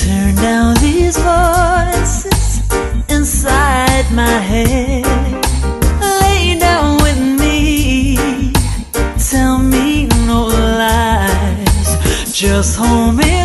Turn down these voices inside my head. Lay down with me, tell me no lies, just hold me